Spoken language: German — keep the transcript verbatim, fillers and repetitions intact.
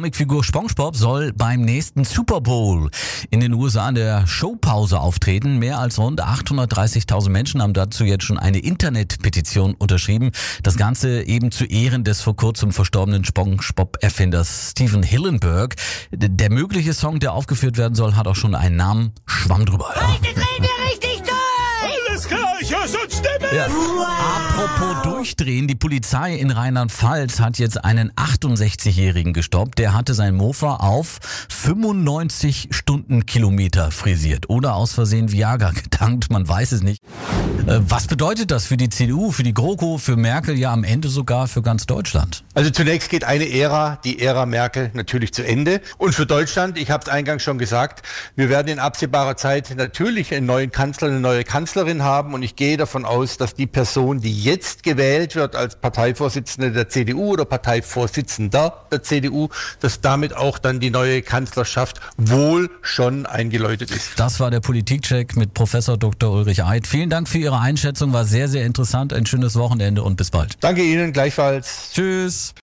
Comicfigur SpongeBob soll beim nächsten Super Bowl in den U S A in der Showpause auftreten. Mehr als rund achthundertdreißigtausend Menschen haben dazu jetzt schon eine Internetpetition unterschrieben. Das Ganze eben zu Ehren des vor kurzem verstorbenen SpongeBob-Erfinders Stephen Hillenburg. Der mögliche Song, der aufgeführt werden soll, hat auch schon einen Namen. Schwamm drüber. Ja. Heute drehen wir richtig durch! Alles klar, ich höre schon Stimmen! Ja. Apropos durchdrehen, die Polizei in Rheinland-Pfalz hat jetzt einen achtundsechzigjährigen gestoppt. Der hatte sein Mofa auf fünfundneunzig Stundenkilometer frisiert oder aus Versehen Viagra getankt, man weiß es nicht. Was bedeutet das für die C D U, für die GroKo, für Merkel, ja am Ende sogar für ganz Deutschland? Also zunächst geht eine Ära, die Ära Merkel, natürlich zu Ende. Und für Deutschland, ich habe es eingangs schon gesagt, wir werden in absehbarer Zeit natürlich einen neuen Kanzler, eine neue Kanzlerin haben. Und ich gehe davon aus, dass die Person, die jetzt gewählt wird als Parteivorsitzende der C D U oder Parteivorsitzender der C D U, dass damit auch dann die neue Kanzlerschaft wohl schon eingeläutet ist. Das war der Politikcheck mit Professor Doktor Ulrich Eid. Vielen Dank für Ihre Einschätzung, war sehr, sehr interessant. Ein schönes Wochenende und bis bald. Danke Ihnen gleichfalls. Tschüss.